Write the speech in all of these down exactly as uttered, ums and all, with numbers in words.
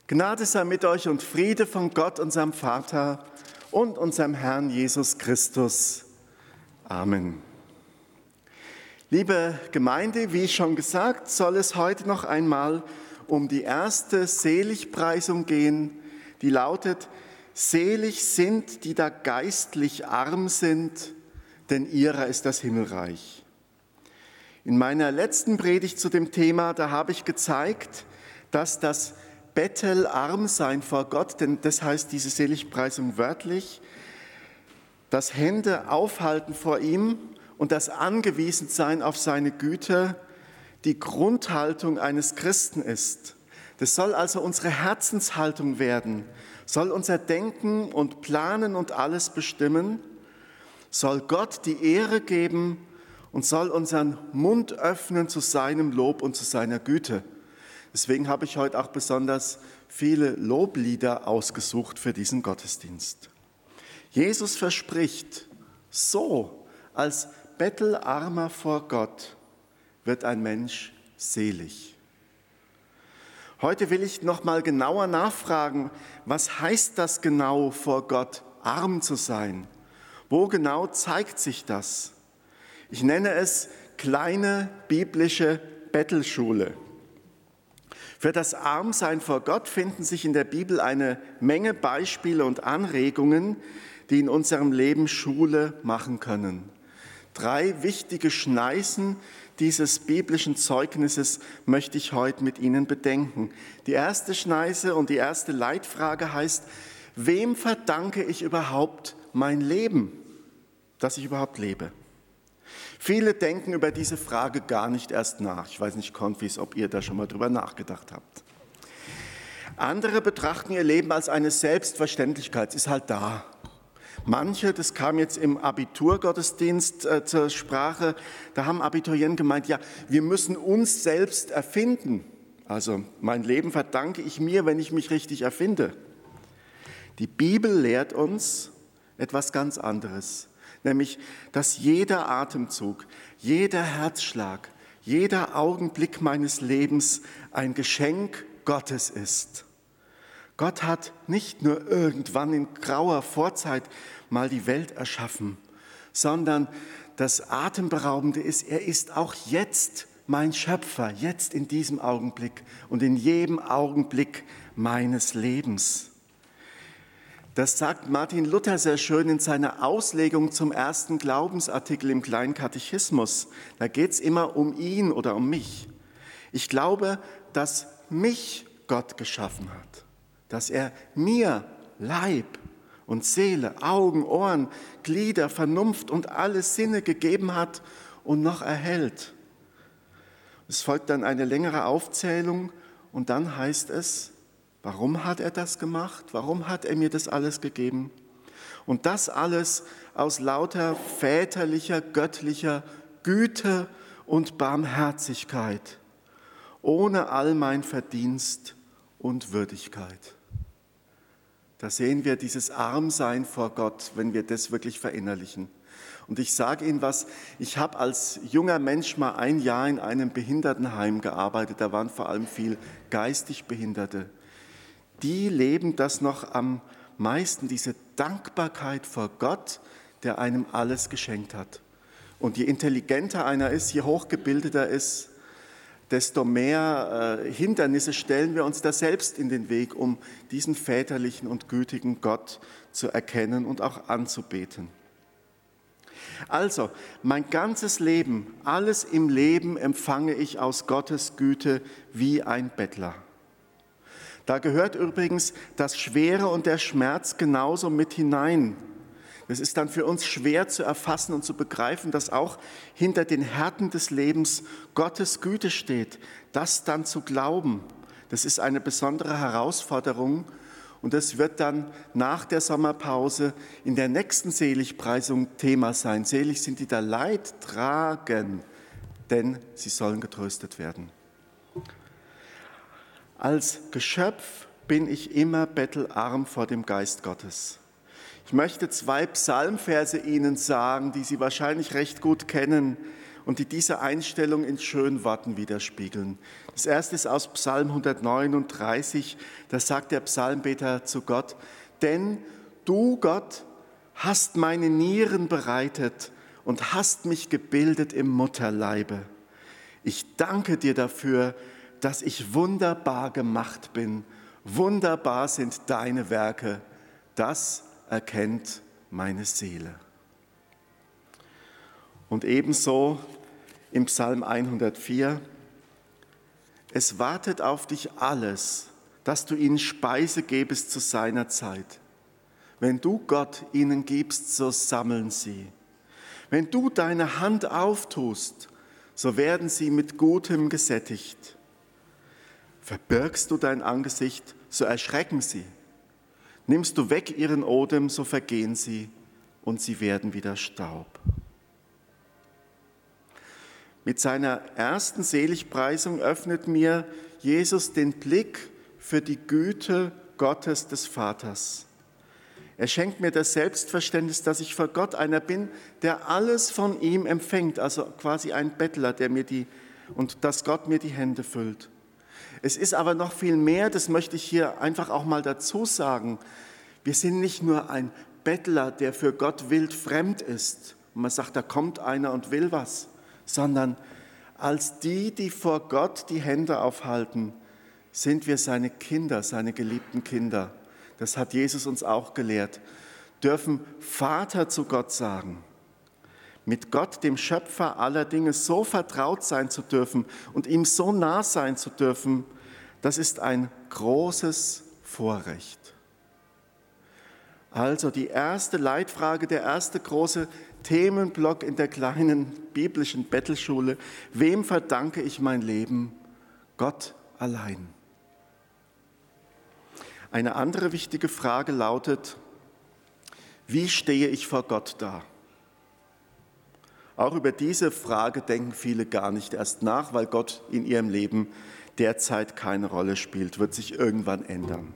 Gnade sei mit euch und Friede von Gott, unserem Vater und unserem Herrn Jesus Christus. Amen. Liebe Gemeinde, wie schon gesagt, soll es heute noch einmal um die erste Seligpreisung gehen, die lautet: Selig sind, die da geistlich arm sind, denn ihrer ist das Himmelreich. In meiner letzten Predigt zu dem Thema, da habe ich gezeigt, dass das Bettelarmsein vor Gott, denn das heißt diese Seligpreisung wörtlich, das Hände aufhalten vor ihm und das Angewiesensein auf seine Güte die Grundhaltung eines Christen ist. Das soll also unsere Herzenshaltung werden, soll unser Denken und Planen und alles bestimmen, soll Gott die Ehre geben und soll unseren Mund öffnen zu seinem Lob und zu seiner Güte. Deswegen habe ich heute auch besonders viele Loblieder ausgesucht für diesen Gottesdienst. Jesus verspricht, so als Bettelarmer vor Gott wird ein Mensch selig. Heute will ich noch mal genauer nachfragen, was heißt das genau, vor Gott arm zu sein? Wo genau zeigt sich das? Ich nenne es kleine biblische Bettelschule. Für das Armsein vor Gott finden sich in der Bibel eine Menge Beispiele und Anregungen, die in unserem Leben Schule machen können. Drei wichtige Schneisen dieses biblischen Zeugnisses möchte ich heute mit Ihnen bedenken. Die erste Schneise und die erste Leitfrage heißt: Wem verdanke ich überhaupt mein Leben, dass ich überhaupt lebe? Viele denken über diese Frage gar nicht erst nach. Ich weiß nicht, Konfis, ob ihr da schon mal drüber nachgedacht habt. Andere betrachten ihr Leben als eine Selbstverständlichkeit, es ist halt da. Manche, das kam jetzt im Abiturgottesdienst äh, zur Sprache, da haben Abiturienten gemeint, ja, wir müssen uns selbst erfinden. Also mein Leben verdanke ich mir, wenn ich mich richtig erfinde. Die Bibel lehrt uns etwas ganz anderes. Nämlich, dass jeder Atemzug, jeder Herzschlag, jeder Augenblick meines Lebens ein Geschenk Gottes ist. Gott hat nicht nur irgendwann in grauer Vorzeit mal die Welt erschaffen, sondern das Atemberaubende ist, er ist auch jetzt mein Schöpfer, jetzt in diesem Augenblick und in jedem Augenblick meines Lebens. Das sagt Martin Luther sehr schön in seiner Auslegung zum ersten Glaubensartikel im Kleinen Katechismus. Da geht es immer um ihn oder um mich. Ich glaube, dass mich Gott geschaffen hat, dass er mir Leib und Seele, Augen, Ohren, Glieder, Vernunft und alle Sinne gegeben hat und noch erhält. Es folgt dann eine längere Aufzählung und dann heißt es: Warum hat er das gemacht? Warum hat er mir das alles gegeben? Und das alles aus lauter väterlicher, göttlicher Güte und Barmherzigkeit, ohne all mein Verdienst und Würdigkeit. Da sehen wir dieses Armsein vor Gott, wenn wir das wirklich verinnerlichen. Und ich sage Ihnen was, ich habe als junger Mensch mal ein Jahr in einem Behindertenheim gearbeitet, da waren vor allem viel geistig Behinderte. Die leben das noch am meisten, diese Dankbarkeit vor Gott, der einem alles geschenkt hat. Und je intelligenter einer ist, je hochgebildeter ist, desto mehr äh, Hindernisse stellen wir uns da selbst in den Weg, um diesen väterlichen und gütigen Gott zu erkennen und auch anzubeten. Also, mein ganzes Leben, alles im Leben empfange ich aus Gottes Güte wie ein Bettler. Da gehört übrigens das Schwere und der Schmerz genauso mit hinein. Es ist dann für uns schwer zu erfassen und zu begreifen, dass auch hinter den Härten des Lebens Gottes Güte steht. Das dann zu glauben, das ist eine besondere Herausforderung und das wird dann nach der Sommerpause in der nächsten Seligpreisung Thema sein. Selig sind die da Leid tragen, denn sie sollen getröstet werden. Als Geschöpf bin ich immer bettelarm vor dem Geist Gottes. Ich möchte zwei Psalmverse Ihnen sagen, die Sie wahrscheinlich recht gut kennen und die diese Einstellung in schönen Worten widerspiegeln. Das erste ist aus Psalm hundertneununddreißig, da sagt der Psalmbeter zu Gott: Denn du, Gott, hast meine Nieren bereitet und hast mich gebildet im Mutterleibe. Ich danke dir dafür, dass ich wunderbar gemacht bin. Wunderbar sind deine Werke. Das erkennt meine Seele. Und ebenso im Psalm hundertvier: Es wartet auf dich alles, dass du ihnen Speise gebest zu seiner Zeit. Wenn du Gott ihnen gibst, so sammeln sie. Wenn du deine Hand auftust, so werden sie mit Gutem gesättigt. Verbirgst du dein Angesicht, so erschrecken sie. Nimmst du weg ihren Odem, so vergehen sie und sie werden wieder Staub. Mit seiner ersten Seligpreisung öffnet mir Jesus den Blick für die Güte Gottes des Vaters. Er schenkt mir das Selbstverständnis, dass ich vor Gott einer bin, der alles von ihm empfängt, also quasi ein Bettler, der mir die, und dass Gott mir die Hände füllt. Es ist aber noch viel mehr, das möchte ich hier einfach auch mal dazu sagen. Wir sind nicht nur ein Bettler, der für Gott wild fremd ist, und man sagt, da kommt einer und will was, sondern als die, die vor Gott die Hände aufhalten, sind wir seine Kinder, seine geliebten Kinder. Das hat Jesus uns auch gelehrt, dürfen Vater zu Gott sagen. Mit Gott, dem Schöpfer aller Dinge, so vertraut sein zu dürfen und ihm so nah sein zu dürfen, das ist ein großes Vorrecht. Also die erste Leitfrage, der erste große Themenblock in der kleinen biblischen Bettelschule: Wem verdanke ich mein Leben? Gott allein. Eine andere wichtige Frage lautet: Wie stehe ich vor Gott da? Auch über diese Frage denken viele gar nicht erst nach, weil Gott in ihrem Leben derzeit keine Rolle spielt, wird sich irgendwann ändern.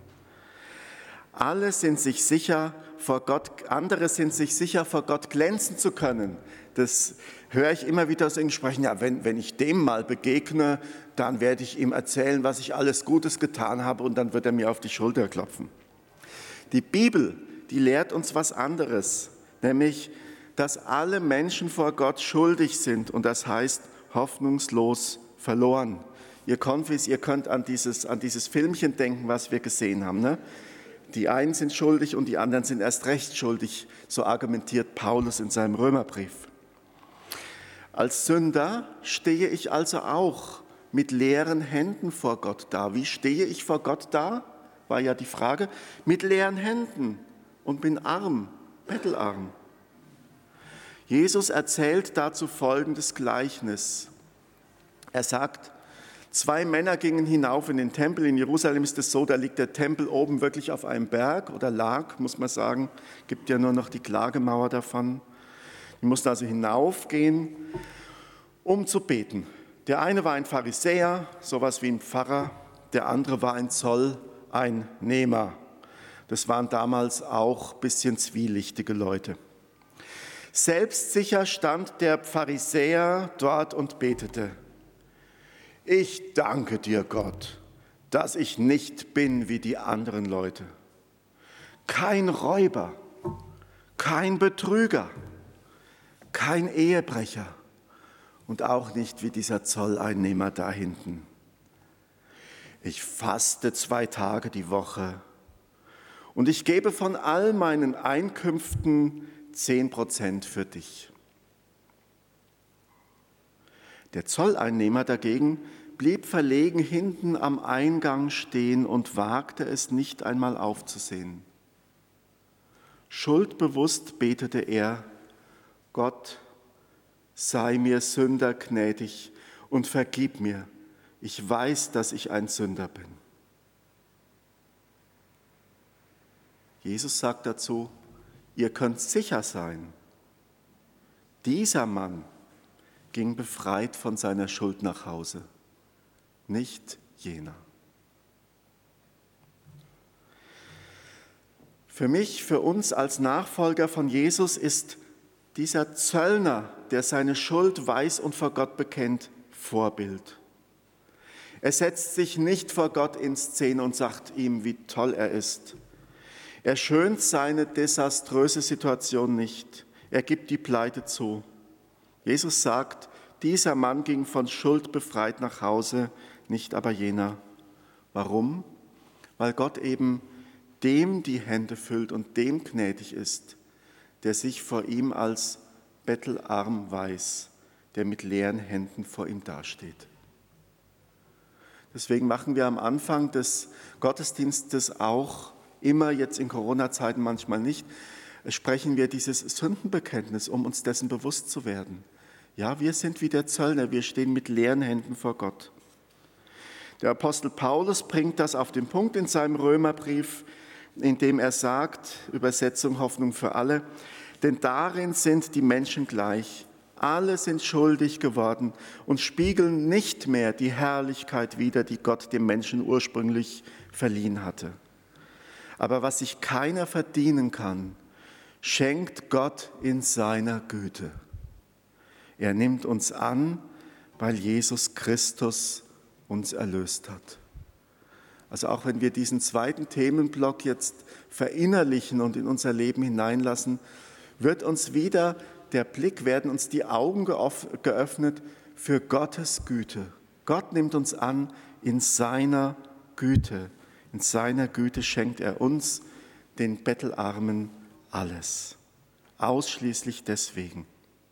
Alle sind sich sicher, vor Gott, andere sind sich sicher, vor Gott glänzen zu können. Das höre ich immer wieder so in Gesprächen: Ja, wenn, wenn ich dem mal begegne, dann werde ich ihm erzählen, was ich alles Gutes getan habe, und dann wird er mir auf die Schulter klopfen. Die Bibel, die lehrt uns was anderes, nämlich, dass alle Menschen vor Gott schuldig sind, und das heißt hoffnungslos verloren. Ihr Konfis, ihr könnt an dieses, an dieses Filmchen denken, was wir gesehen haben, ne? Die einen sind schuldig und die anderen sind erst recht schuldig, so argumentiert Paulus in seinem Römerbrief. Als Sünder stehe ich also auch mit leeren Händen vor Gott da. Wie stehe ich vor Gott da? War ja die Frage. Mit leeren Händen und bin arm, bettelarm. Jesus erzählt dazu folgendes Gleichnis. Er sagt: Zwei Männer gingen hinauf in den Tempel. In Jerusalem ist es so, da liegt der Tempel oben wirklich auf einem Berg, oder lag, muss man sagen. Gibt ja nur noch die Klagemauer davon. Die mussten also hinaufgehen, um zu beten. Der eine war ein Pharisäer, sowas wie ein Pfarrer. Der andere war ein Zolleinnehmer. Das waren damals auch ein bisschen zwielichtige Leute. Selbstsicher stand der Pharisäer dort und betete: Ich danke dir, Gott, dass ich nicht bin wie die anderen Leute. Kein Räuber, kein Betrüger, kein Ehebrecher und auch nicht wie dieser Zolleinnehmer da hinten. Ich faste zwei Tage die Woche und ich gebe von all meinen Einkünften zehn Prozent für dich. Der Zolleinnehmer dagegen blieb verlegen hinten am Eingang stehen und wagte es nicht einmal aufzusehen. Schuldbewusst betete er: Gott, sei mir Sünder gnädig und vergib mir. Ich weiß, dass ich ein Sünder bin. Jesus sagt dazu: Ihr könnt sicher sein, dieser Mann ging befreit von seiner Schuld nach Hause, nicht jener. Für mich, für uns als Nachfolger von Jesus ist dieser Zöllner, der seine Schuld weiß und vor Gott bekennt, Vorbild. Er setzt sich nicht vor Gott in Szene und sagt ihm, wie toll er ist. Er schönt seine desaströse Situation nicht. Er gibt die Pleite zu. Jesus sagt, dieser Mann ging von Schuld befreit nach Hause, nicht aber jener. Warum? Weil Gott eben dem die Hände füllt und dem gnädig ist, der sich vor ihm als bettelarm weiß, der mit leeren Händen vor ihm dasteht. Deswegen machen wir am Anfang des Gottesdienstes auch immer, jetzt in Corona-Zeiten manchmal nicht, sprechen wir dieses Sündenbekenntnis, um uns dessen bewusst zu werden. Ja, wir sind wie der Zöllner, wir stehen mit leeren Händen vor Gott. Der Apostel Paulus bringt das auf den Punkt in seinem Römerbrief, indem er sagt, Übersetzung Hoffnung für alle, denn darin sind die Menschen gleich. Alle sind schuldig geworden und spiegeln nicht mehr die Herrlichkeit wider, die Gott dem Menschen ursprünglich verliehen hatte. Aber was sich keiner verdienen kann, schenkt Gott in seiner Güte. Er nimmt uns an, weil Jesus Christus uns erlöst hat. Also auch wenn wir diesen zweiten Themenblock jetzt verinnerlichen und in unser Leben hineinlassen, wird uns wieder der Blick, werden uns die Augen geöffnet für Gottes Güte. Gott nimmt uns an in seiner Güte. In seiner Güte schenkt er uns, den Bettelarmen, alles. Ausschließlich deswegen.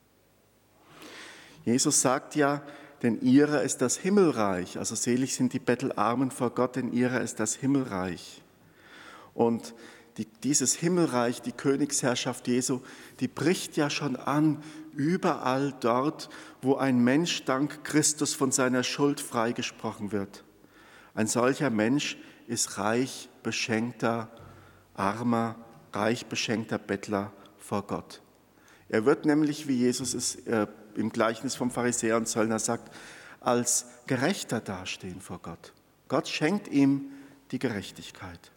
Jesus sagt ja, denn ihrer ist das Himmelreich. Also selig sind die Bettelarmen vor Gott, denn ihrer ist das Himmelreich. Und die, dieses Himmelreich, die Königsherrschaft Jesu, die bricht ja schon an, überall dort, wo ein Mensch dank Christus von seiner Schuld freigesprochen wird. Ein solcher Mensch ist reich beschenkter, armer, reich beschenkter Bettler vor Gott. Er wird nämlich, wie Jesus es äh, im Gleichnis vom Pharisäer und Zöllner sagt, als Gerechter dastehen vor Gott. Gott schenkt ihm die Gerechtigkeit.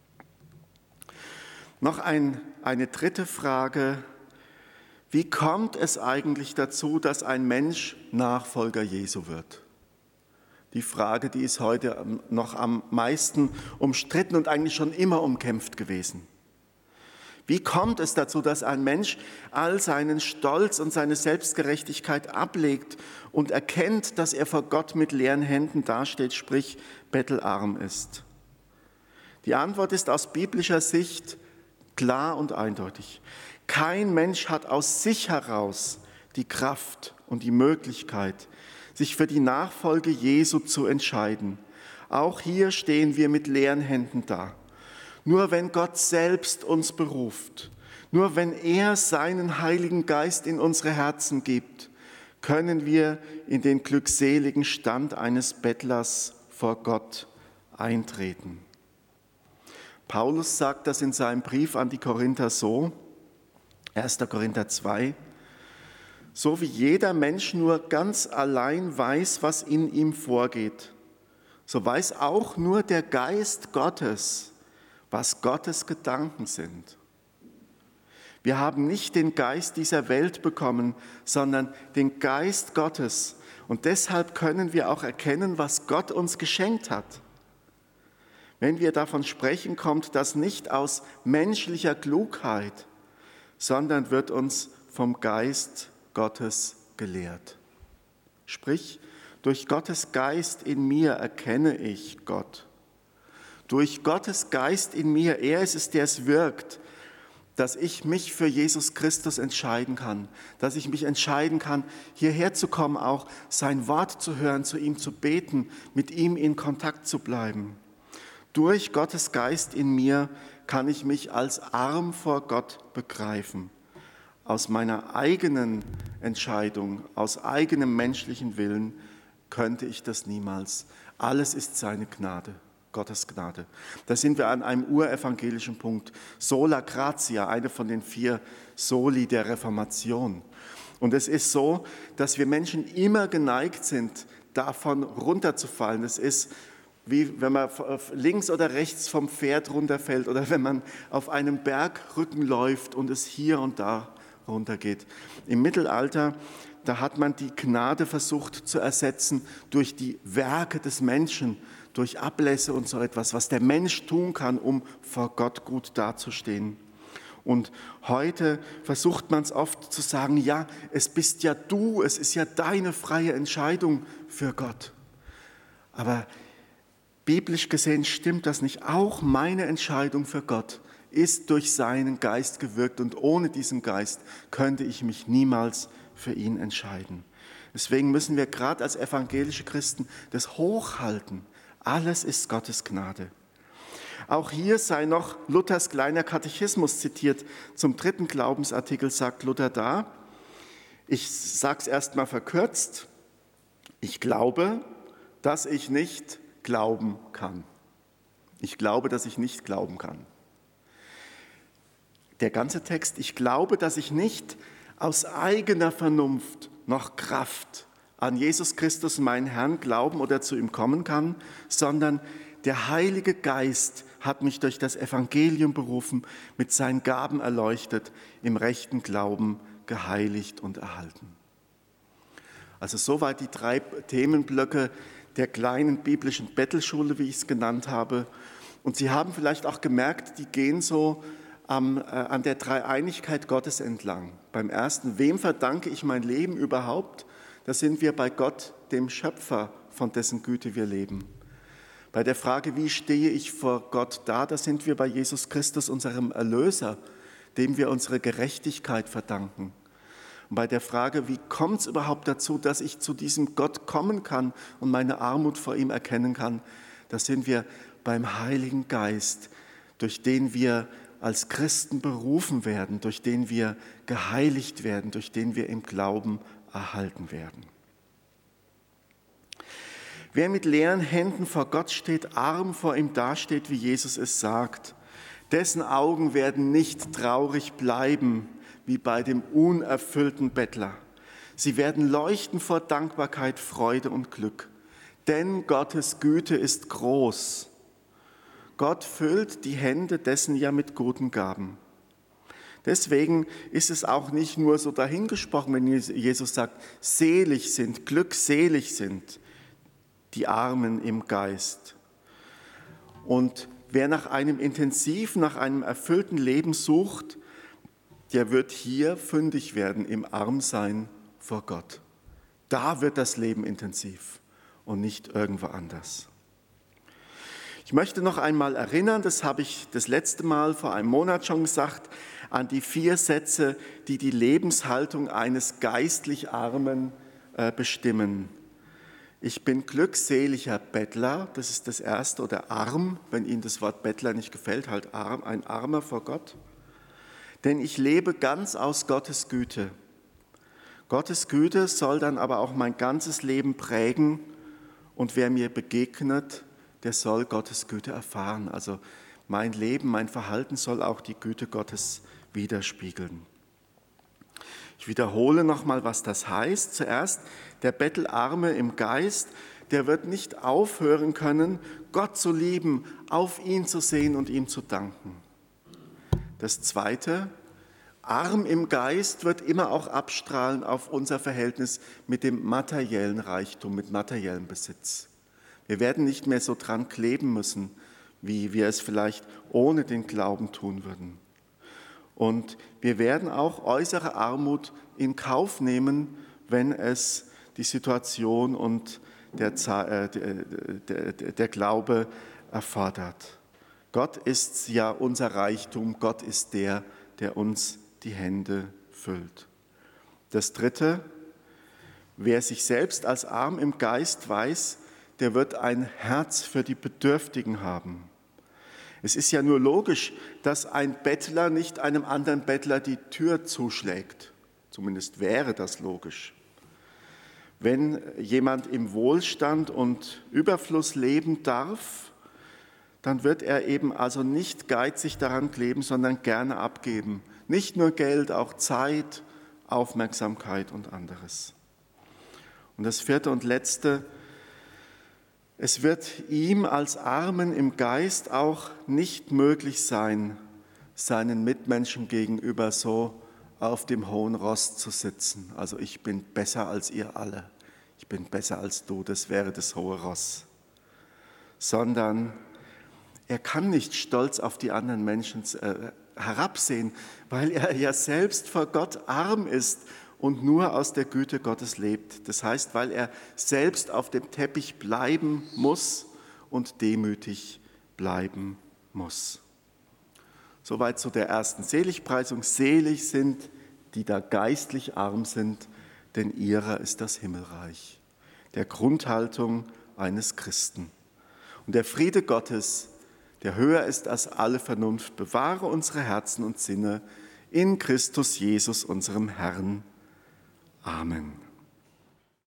Noch ein, eine dritte Frage. Wie kommt es eigentlich dazu, dass ein Mensch Nachfolger Jesu wird? Die Frage, die ist heute noch am meisten umstritten und eigentlich schon immer umkämpft gewesen. Wie kommt es dazu, dass ein Mensch all seinen Stolz und seine Selbstgerechtigkeit ablegt und erkennt, dass er vor Gott mit leeren Händen dasteht, sprich bettelarm ist? Die Antwort ist aus biblischer Sicht klar und eindeutig. Kein Mensch hat aus sich heraus die Kraft und die Möglichkeit, sich für die Nachfolge Jesu zu entscheiden. Auch hier stehen wir mit leeren Händen da. Nur wenn Gott selbst uns beruft, nur wenn er seinen Heiligen Geist in unsere Herzen gibt, können wir in den glückseligen Stand eines Bettlers vor Gott eintreten. Paulus sagt das in seinem Brief an die Korinther so, erster Korinther zwei, so wie jeder Mensch nur ganz allein weiß, was in ihm vorgeht, so weiß auch nur der Geist Gottes, was Gottes Gedanken sind. Wir haben nicht den Geist dieser Welt bekommen, sondern den Geist Gottes. Und deshalb können wir auch erkennen, was Gott uns geschenkt hat. Wenn wir davon sprechen, kommt das nicht aus menschlicher Klugheit, sondern wird uns vom Geist Gottes gelehrt. Sprich, durch Gottes Geist in mir erkenne ich Gott. Durch Gottes Geist in mir, er ist es, der es wirkt, dass ich mich für Jesus Christus entscheiden kann, dass ich mich entscheiden kann, hierher zu kommen, auch sein Wort zu hören, zu ihm zu beten, mit ihm in Kontakt zu bleiben. Durch Gottes Geist in mir kann ich mich als arm vor Gott begreifen. Aus meiner eigenen Entscheidung, aus eigenem menschlichen Willen könnte ich das niemals. Alles ist seine Gnade. Gottes Gnade. Da sind wir an einem urevangelischen Punkt. Sola gratia, eine von den vier Soli der Reformation. Und es ist so, dass wir Menschen immer geneigt sind, davon runterzufallen. Es ist wie wenn man links oder rechts vom Pferd runterfällt oder wenn man auf einem Bergrücken läuft und es hier und da runtergeht. Im Mittelalter, da hat man die Gnade versucht zu ersetzen durch die Werke des Menschen, durch Ablässe und so etwas, was der Mensch tun kann, um vor Gott gut dazustehen. Und heute versucht man es oft zu sagen, ja, es bist ja du, es ist ja deine freie Entscheidung für Gott. Aber biblisch gesehen stimmt das nicht. Auch meine Entscheidung für Gott ist durch seinen Geist gewirkt und ohne diesen Geist könnte ich mich niemals für ihn entscheiden. Deswegen müssen wir gerade als evangelische Christen das hochhalten. Alles ist Gottes Gnade. Auch hier sei noch Luthers kleiner Katechismus zitiert. Zum dritten Glaubensartikel sagt Luther da, ich sage es erst mal verkürzt, ich glaube, dass ich nicht glauben kann. Ich glaube, dass ich nicht glauben kann. Der ganze Text, ich glaube, dass ich nicht aus eigener Vernunft noch Kraft an Jesus Christus, meinen Herrn, glauben oder zu ihm kommen kann, sondern der Heilige Geist hat mich durch das Evangelium berufen, mit seinen Gaben erleuchtet, im rechten Glauben geheiligt und erhalten. Also soweit die drei Themenblöcke der kleinen biblischen Bettelschule, wie ich es genannt habe. Und Sie haben vielleicht auch gemerkt, die gehen so am, äh, an der Dreieinigkeit Gottes entlang. Beim ersten, wem verdanke ich mein Leben überhaupt? Da sind wir bei Gott, dem Schöpfer, von dessen Güte wir leben. Bei der Frage, wie stehe ich vor Gott da, da sind wir bei Jesus Christus, unserem Erlöser, dem wir unsere Gerechtigkeit verdanken. Und bei der Frage, wie kommt es überhaupt dazu, dass ich zu diesem Gott kommen kann und meine Armut vor ihm erkennen kann, da sind wir beim Heiligen Geist, durch den wir als Christen berufen werden, durch den wir geheiligt werden, durch den wir im Glauben erhalten werden. Wer mit leeren Händen vor Gott steht, arm vor ihm dasteht, wie Jesus es sagt, dessen Augen werden nicht traurig bleiben, wie bei dem unerfüllten Bettler. Sie werden leuchten vor Dankbarkeit, Freude und Glück. Denn Gottes Güte ist groß. Gott füllt die Hände dessen ja mit guten Gaben. Deswegen ist es auch nicht nur so dahingesprochen, wenn Jesus sagt, selig sind, glückselig sind die Armen im Geist. Und wer nach einem intensiven, nach einem erfüllten Leben sucht, der wird hier fündig werden im Armsein vor Gott. Da wird das Leben intensiv und nicht irgendwo anders. Ich möchte noch einmal erinnern, das habe ich das letzte Mal vor einem Monat schon gesagt, an die vier Sätze, die die Lebenshaltung eines geistlich Armen bestimmen. Ich bin glückseliger Bettler, das ist das erste, oder arm, wenn Ihnen das Wort Bettler nicht gefällt, halt arm, ein Armer vor Gott. Denn ich lebe ganz aus Gottes Güte. Gottes Güte soll dann aber auch mein ganzes Leben prägen und wer mir begegnet, der soll Gottes Güte erfahren. Also mein Leben, mein Verhalten soll auch die Güte Gottes widerspiegeln. Ich wiederhole nochmal, was das heißt. Zuerst, der Bettelarme im Geist, der wird nicht aufhören können, Gott zu lieben, auf ihn zu sehen und ihm zu danken. Das Zweite, arm im Geist wird immer auch abstrahlen auf unser Verhältnis mit dem materiellen Reichtum, mit materiellem Besitz. Wir werden nicht mehr so dran kleben müssen, wie wir es vielleicht ohne den Glauben tun würden. Und wir werden auch äußere Armut in Kauf nehmen, wenn es die Situation und der, äh, der, der, der Glaube erfordert. Gott ist ja unser Reichtum, Gott ist der, der uns die Hände füllt. Das Dritte, wer sich selbst als arm im Geist weiß, der wird ein Herz für die Bedürftigen haben. Es ist ja nur logisch, dass ein Bettler nicht einem anderen Bettler die Tür zuschlägt. Zumindest wäre das logisch. Wenn jemand im Wohlstand und Überfluss leben darf, dann wird er eben also nicht geizig daran kleben, sondern gerne abgeben. Nicht nur Geld, auch Zeit, Aufmerksamkeit und anderes. Und das Vierte und Letzte, es wird ihm als Armen im Geist auch nicht möglich sein, seinen Mitmenschen gegenüber so auf dem hohen Ross zu sitzen. Also ich bin besser als ihr alle. Ich bin besser als du, das wäre das hohe Ross. Sondern er kann nicht stolz auf die anderen Menschen äh, herabsehen, weil er ja selbst vor Gott arm ist und nur aus der Güte Gottes lebt. Das heißt, weil er selbst auf dem Teppich bleiben muss und demütig bleiben muss. Soweit zu der ersten Seligpreisung. Selig sind, die da geistlich arm sind, denn ihrer ist das Himmelreich. Der Grundhaltung eines Christen. Und der Friede Gottes, der höher ist als alle Vernunft, bewahre unsere Herzen und Sinne in Christus Jesus, unserem Herrn. Amen.